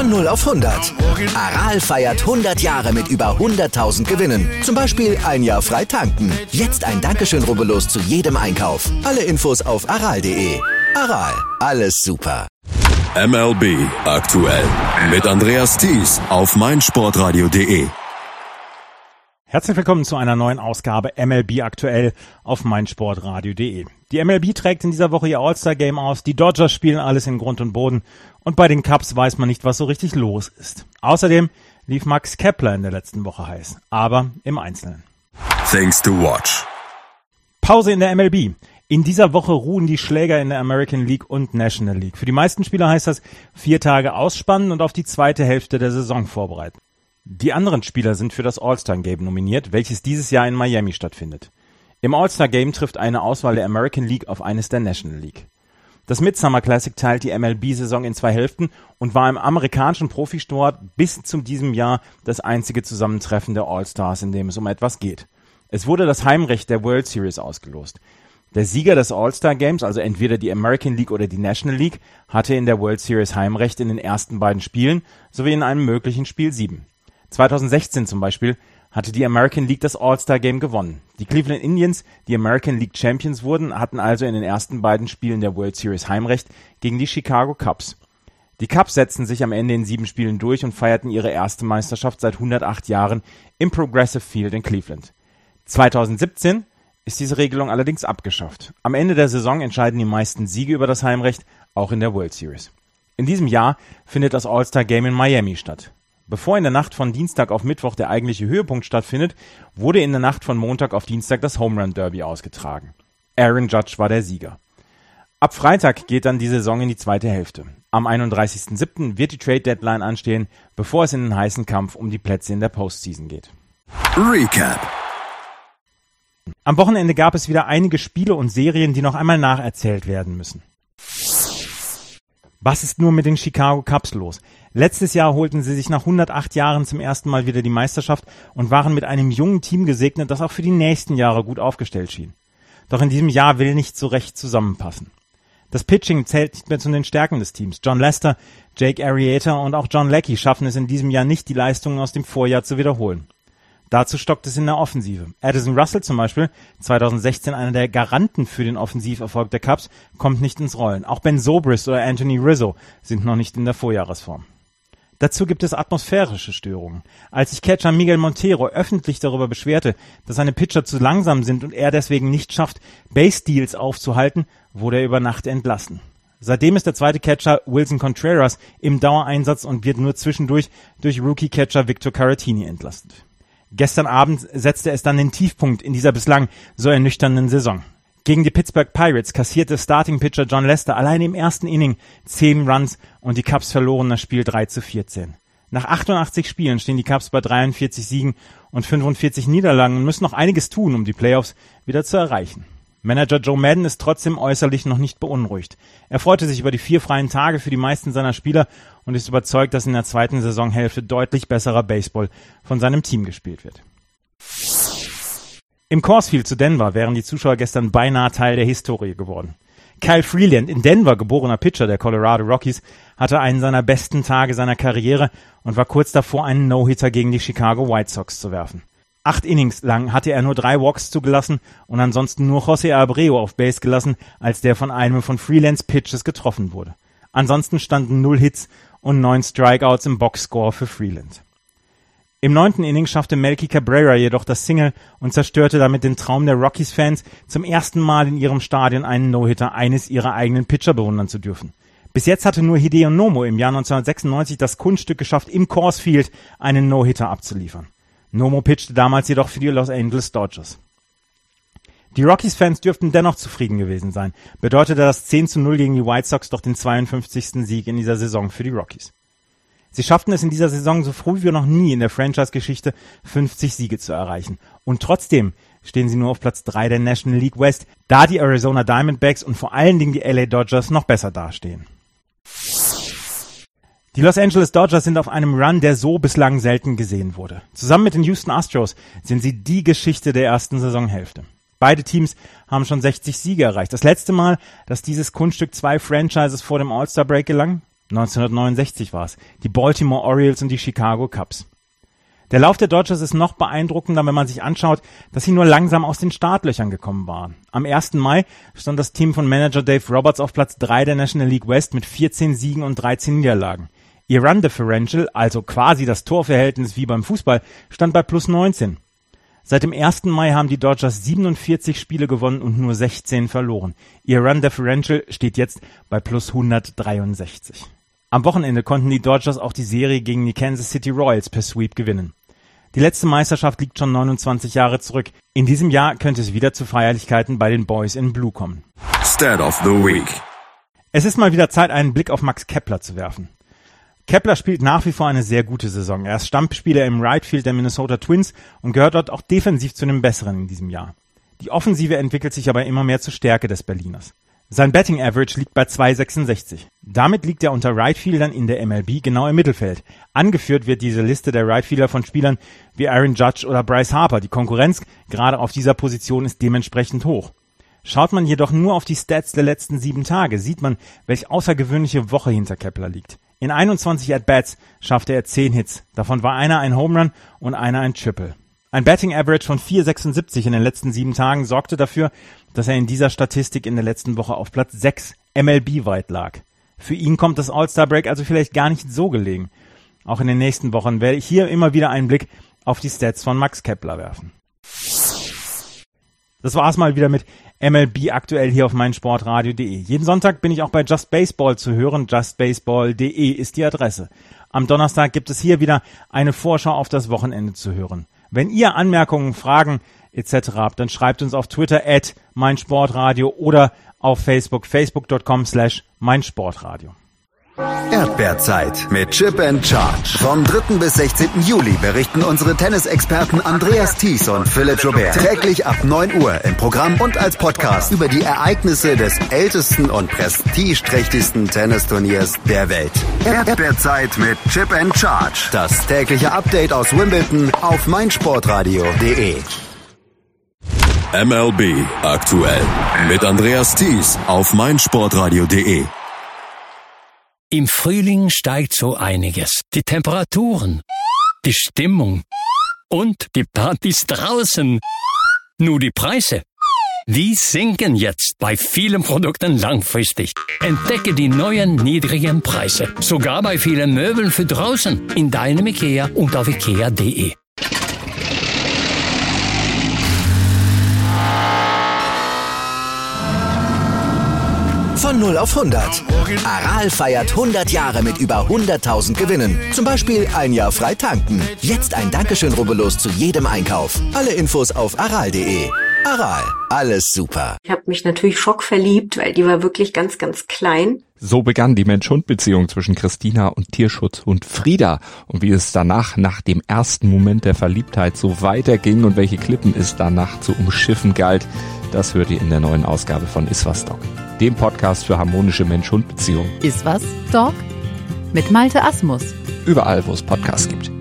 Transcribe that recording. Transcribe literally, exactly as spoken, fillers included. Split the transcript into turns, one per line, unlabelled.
Von null auf hundert. Aral feiert hundert Jahre mit über hunderttausend Gewinnen. Zum Beispiel ein Jahr frei tanken. Jetzt ein Dankeschön, rubbellos zu jedem Einkauf. Alle Infos auf aral punkt de. Aral, alles super.
M L B aktuell mit Andreas Thies auf meinsportradio punkt de.
Herzlich willkommen zu einer neuen Ausgabe M L B aktuell auf meinsportradio punkt de. Die M L B trägt in dieser Woche ihr All-Star-Game aus, die Dodgers spielen alles in Grund und Boden und bei den Cubs weiß man nicht, was so richtig los ist. Außerdem lief Max Kepler in der letzten Woche heiß, aber im Einzelnen.
Things to watch.
Pause in der M L B. In dieser Woche ruhen die Schläger in der American League und National League. Für die meisten Spieler heißt das vier Tage ausspannen und auf die zweite Hälfte der Saison vorbereiten. Die anderen Spieler sind für das All-Star-Game nominiert, welches dieses Jahr in Miami stattfindet. Im All-Star-Game trifft eine Auswahl der American League auf eines der National League. Das Midsummer Classic teilt die M L B-Saison in zwei Hälften und war im amerikanischen Profisport bis zu diesem Jahr das einzige Zusammentreffen der All-Stars, in dem es um etwas geht. Es wurde das Heimrecht der World Series ausgelost. Der Sieger des All-Star-Games, also entweder die American League oder die National League, hatte in der World Series Heimrecht in den ersten beiden Spielen sowie in einem möglichen Spiel sieben. zweitausendsechzehn zum Beispiel hatte die American League das All-Star-Game gewonnen. Die Cleveland Indians, die American League Champions wurden, hatten also in den ersten beiden Spielen der World Series Heimrecht gegen die Chicago Cubs. Die Cubs setzten sich am Ende in sieben Spielen durch und feierten ihre erste Meisterschaft seit hundertacht Jahren im Progressive Field in Cleveland. zweitausendsiebzehn ist diese Regelung allerdings abgeschafft. Am Ende der Saison entscheiden die meisten Siege über das Heimrecht, auch in der World Series. In diesem Jahr findet das All-Star-Game in Miami statt. Bevor in der Nacht von Dienstag auf Mittwoch der eigentliche Höhepunkt stattfindet, wurde in der Nacht von Montag auf Dienstag das Home Run Derby ausgetragen. Aaron Judge war der Sieger. Ab Freitag geht dann die Saison in die zweite Hälfte. Am einunddreißigsten siebten wird die Trade Deadline anstehen, bevor es in den heißen Kampf um die Plätze in der Postseason geht.
Recap.
Am Wochenende gab es wieder einige Spiele und Serien, die noch einmal nacherzählt werden müssen. Was ist nur mit den Chicago Cubs los? Letztes Jahr holten sie sich nach hundertacht Jahren zum ersten Mal wieder die Meisterschaft und waren mit einem jungen Team gesegnet, das auch für die nächsten Jahre gut aufgestellt schien. Doch in diesem Jahr will nicht so recht zusammenpassen. Das Pitching zählt nicht mehr zu den Stärken des Teams. John Lester, Jake Arrieta und auch John Lackey schaffen es in diesem Jahr nicht, die Leistungen aus dem Vorjahr zu wiederholen. Dazu stockt es in der Offensive. Addison Russell zum Beispiel, zweitausendsechzehn einer der Garanten für den Offensiverfolg der Cubs, kommt nicht ins Rollen. Auch Ben Zobrist oder Anthony Rizzo sind noch nicht in der Vorjahresform. Dazu gibt es atmosphärische Störungen. Als sich Catcher Miguel Montero öffentlich darüber beschwerte, dass seine Pitcher zu langsam sind und er deswegen nicht schafft, Base-Steals aufzuhalten, wurde er über Nacht entlassen. Seitdem ist der zweite Catcher Wilson Contreras im Dauereinsatz und wird nur zwischendurch durch Rookie-Catcher Victor Caratini entlastet. Gestern Abend setzte es dann den Tiefpunkt in dieser bislang so ernüchternden Saison. Gegen die Pittsburgh Pirates kassierte Starting-Pitcher John Lester allein im ersten Inning zehn Runs und die Cubs verloren das Spiel drei zu vierzehn. Nach achtundachtzig Spielen stehen die Cubs bei dreiundvierzig Siegen und fünfundvierzig Niederlagen und müssen noch einiges tun, um die Playoffs wieder zu erreichen. Manager Joe Maddon ist trotzdem äußerlich noch nicht beunruhigt. Er freute sich über die vier freien Tage für die meisten seiner Spieler und ist überzeugt, dass in der zweiten Saisonhälfte deutlich besserer Baseball von seinem Team gespielt wird. Im Coors Field zu Denver wären die Zuschauer gestern beinahe Teil der Historie geworden. Kyle Freeland, in Denver geborener Pitcher der Colorado Rockies, hatte einen seiner besten Tage seiner Karriere und war kurz davor, einen No-Hitter gegen die Chicago White Sox zu werfen. Acht Innings lang hatte er nur drei Walks zugelassen und ansonsten nur José Abreu auf Base gelassen, als der von einem von Freelands Pitches getroffen wurde. Ansonsten standen null Hits und neun Strikeouts im Boxscore für Freeland. Im neunten Inning schaffte Melky Cabrera jedoch das Single und zerstörte damit den Traum der Rockies-Fans, zum ersten Mal in ihrem Stadion einen No-Hitter eines ihrer eigenen Pitcher bewundern zu dürfen. Bis jetzt hatte nur Hideo Nomo im Jahr neunzehnhundertsechsundneunzig das Kunststück geschafft, im Coors Field einen No-Hitter abzuliefern. Nomo pitchte damals jedoch für die Los Angeles Dodgers. Die Rockies-Fans dürften dennoch zufrieden gewesen sein, bedeutete das zehn zu null gegen die White Sox doch den zweiundfünfzigsten Sieg in dieser Saison für die Rockies. Sie schafften es in dieser Saison so früh wie noch nie in der Franchise-Geschichte, fünfzig Siege zu erreichen. Und trotzdem stehen sie nur auf Platz drei der National League West, da die Arizona Diamondbacks und vor allen Dingen die L A Dodgers noch besser dastehen. Die Los Angeles Dodgers sind auf einem Run, der so bislang selten gesehen wurde. Zusammen mit den Houston Astros sind sie die Geschichte der ersten Saisonhälfte. Beide Teams haben schon sechzig Siege erreicht. Das letzte Mal, dass dieses Kunststück zwei Franchises vor dem All-Star-Break gelang? neunzehnhundertneunundsechzig war es, die Baltimore Orioles und die Chicago Cubs. Der Lauf der Dodgers ist noch beeindruckender, wenn man sich anschaut, dass sie nur langsam aus den Startlöchern gekommen waren. Am ersten Mai stand das Team von Manager Dave Roberts auf Platz drei der National League West mit vierzehn Siegen und dreizehn Niederlagen. Ihr Run Differential, also quasi das Torverhältnis wie beim Fußball, stand bei plus neunzehn. Seit dem ersten Mai haben die Dodgers siebenundvierzig Spiele gewonnen und nur sechzehn verloren. Ihr Run Differential steht jetzt bei plus hundertdreiundsechzig. Am Wochenende konnten die Dodgers auch die Serie gegen die Kansas City Royals per Sweep gewinnen. Die letzte Meisterschaft liegt schon neunundzwanzig Jahre zurück. In diesem Jahr könnte es wieder zu Feierlichkeiten bei den Boys in Blue kommen.
Stat of the Week.
Es ist mal wieder Zeit, einen Blick auf Max Kepler zu werfen. Kepler spielt nach wie vor eine sehr gute Saison. Er ist Stammspieler im Right Field der Minnesota Twins und gehört dort auch defensiv zu den Besseren in diesem Jahr. Die Offensive entwickelt sich aber immer mehr zur Stärke des Berliners. Sein Batting Average liegt bei zwei Komma sechsundsechzig. Damit liegt er unter Rightfieldern in der M L B genau im Mittelfeld. Angeführt wird diese Liste der Rightfielder von Spielern wie Aaron Judge oder Bryce Harper. Die Konkurrenz gerade auf dieser Position ist dementsprechend hoch. Schaut man jedoch nur auf die Stats der letzten sieben Tage, sieht man, welch außergewöhnliche Woche hinter Kepler liegt. In einundzwanzig At-Bats schaffte er zehn Hits. Davon war einer ein Home Run und einer ein Triple. Ein Batting Average von vier Komma sechsundsiebzig in den letzten sieben Tagen sorgte dafür, dass er in dieser Statistik in der letzten Woche auf Platz sechs M L B weit lag. Für ihn kommt das All-Star-Break also vielleicht gar nicht so gelegen. Auch in den nächsten Wochen werde ich hier immer wieder einen Blick auf die Stats von Max Kepler werfen. Das war's mal wieder mit M L B aktuell hier auf meinsportradio punkt de. Jeden Sonntag bin ich auch bei Just Baseball zu hören. just baseball punkt de ist die Adresse. Am Donnerstag gibt es hier wieder eine Vorschau auf das Wochenende zu hören. Wenn ihr Anmerkungen, Fragen et cetera habt, dann schreibt uns auf Twitter at meinsportradio oder auf Facebook, facebook punkt com slash meinsportradio.
Erdbeerzeit mit Chip and Charge. Vom dritten bis sechzehnten Juli berichten unsere Tennisexperten Andreas Thies und Philipp Joubert täglich ab neun Uhr im Programm und als Podcast über die Ereignisse des ältesten und prestigeträchtigsten Tennisturniers der Welt. Erdbeerzeit mit Chip and Charge. Das tägliche Update aus Wimbledon auf meinsportradio punkt de.
M L B aktuell mit Andreas Thies auf meinsportradio punkt de.
Im Frühling steigt so einiges. Die Temperaturen, die Stimmung und die Partys draußen. Nur die Preise, die sinken jetzt bei vielen Produkten langfristig. Entdecke die neuen niedrigen Preise. Sogar bei vielen Möbeln für draußen. In deinem Ikea und auf ikea punkt de.
Von null auf hundert. Aral feiert hundert Jahre mit über hunderttausend Gewinnen. Zum Beispiel ein Jahr frei tanken. Jetzt ein Dankeschön, rubbellos zu jedem Einkauf. Alle Infos auf aral punkt de. Aral, alles super.
Ich habe mich natürlich schockverliebt, weil die war wirklich ganz, ganz klein.
So begann die Mensch-Hund-Beziehung zwischen Christina und Tierschutzhund Frieda. Und wie es danach, nach dem ersten Moment der Verliebtheit, so weiterging und welche Klippen es danach zu umschiffen galt, das hört ihr in der neuen Ausgabe von Iswas Dog, dem Podcast für harmonische Mensch-Hund-Beziehungen.
Iswas Dog? Mit Malte Asmus.
Überall, wo es Podcasts gibt.